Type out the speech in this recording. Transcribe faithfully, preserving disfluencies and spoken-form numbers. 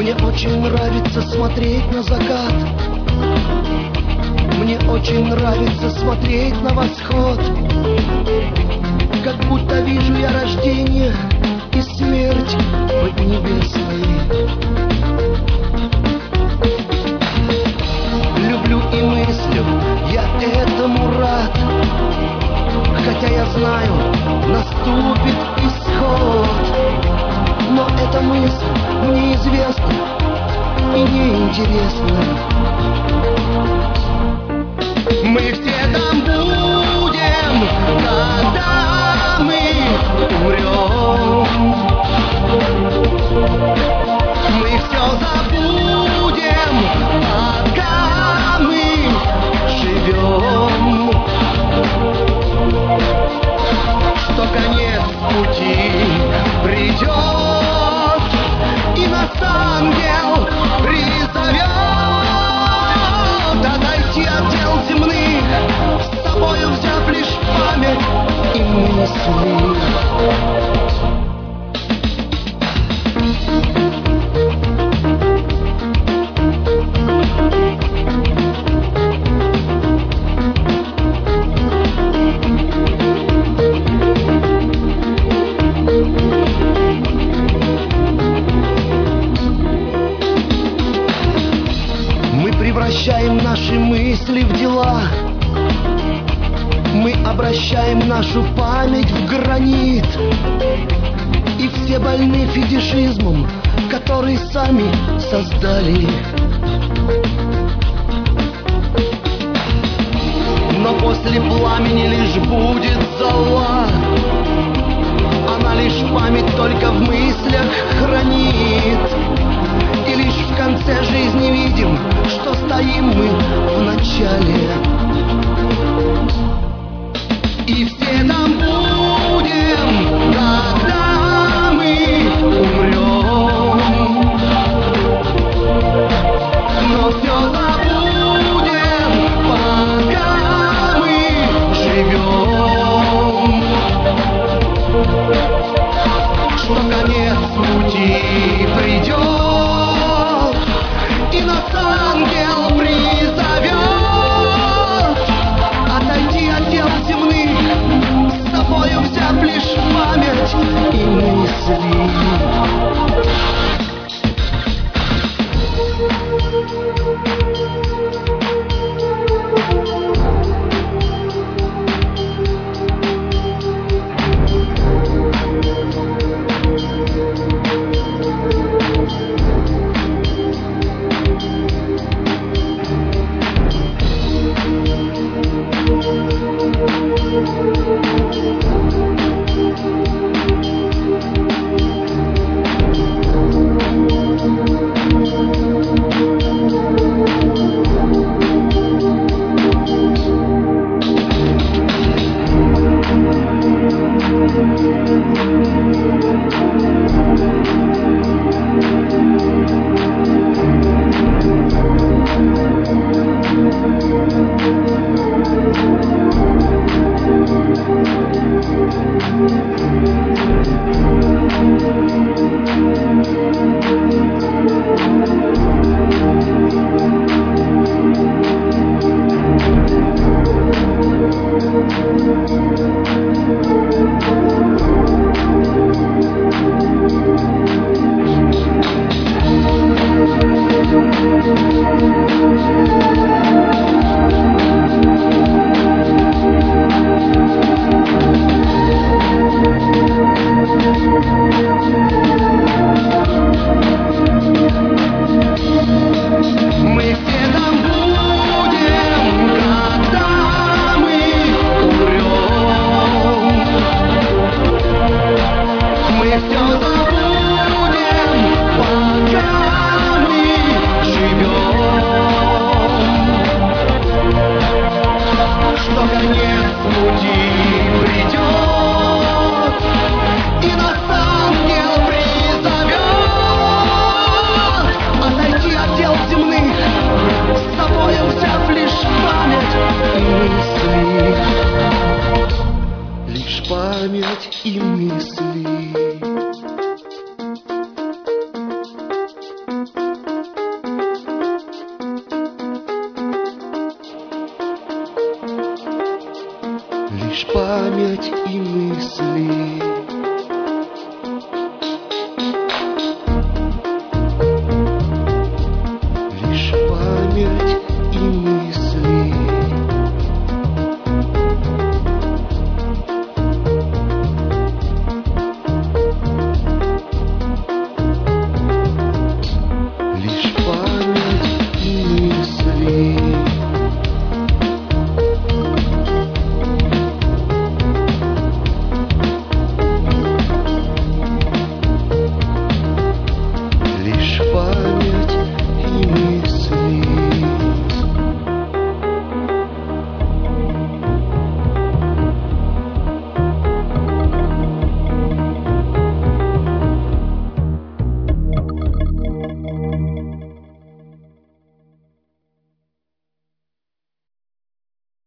Мне очень нравится смотреть на закат. Мне очень нравится смотреть на восход. Как будто вижу я рождение и смерть поднебесной. Люблю и мыслю, я этому рад. Хотя я знаю, наступит исход. Но эта мысль мне известна и неинтересна. Мы все там будем, когда мы умрем. Мы все забудем, пока мы живем. Что конец пути придет, и нас ангел призовет отойти от дел земных, с собою взяв лишь память и мысли. Превращаем наши мысли в дела. Мы обращаем нашу память в гранит. И все больны фетишизмом, который сами создали. Но после пламени лишь будет зола. Она лишь память только в мыслях хранит. И лишь в конце жизни видим, что стоим мы в начале. И все там будем, когда мы умрем. Но все забудем, пока мы живем. Что конец пути придет, и нас ангел призовет отойти от дел земных, с собою взяв лишь память и мысли. память и мысли. лишь память и мысли.